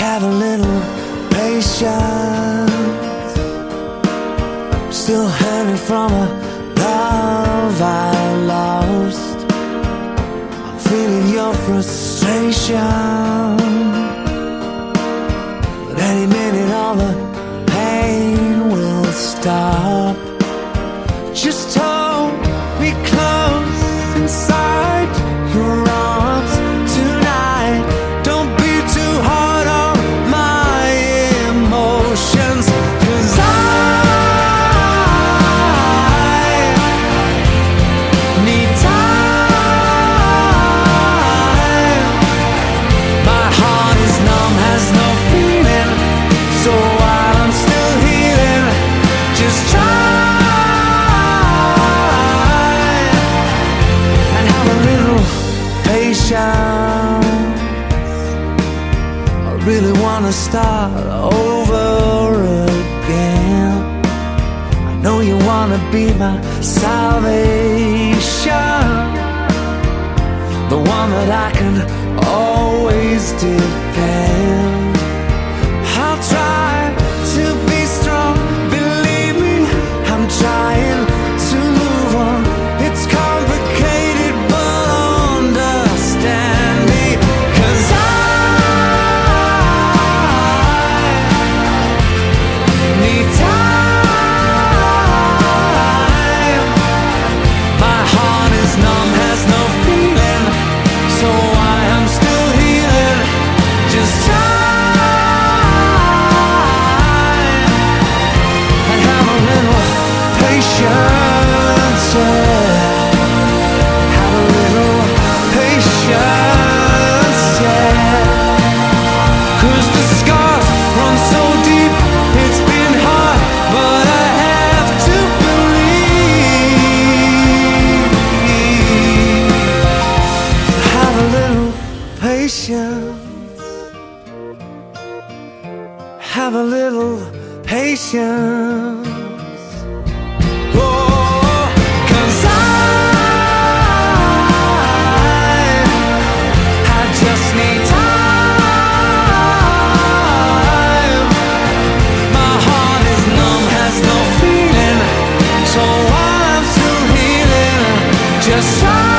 have a little patience. I'm still hanging from a love I lost. I'm feeling your frustration, but any minute all the pain will stop. Just hold me close inside your arms tonight. Don't be too hard on my emotions, 'cause I need time. My heart is numb, has no feeling, so while I'm still healing, just try and have a little patience. I really wanna start over again. I know you wanna be my salvation, the one that I can always depend. I'll try to be strong, believe me, I'm trying to move on. It's complicated, but understand me, 'cause I need time. My heart is numb, has no feeling, so I am still healing. Just try and have a little patience, yeah. Have a little patience, yeah. 'Cause the scars run so deep, it's been hard, but I have to believe. Have a little patience. Have a little patience. Oh, 'cause I just need time. My heart is numb, has no feeling, so I'm still healing. Just try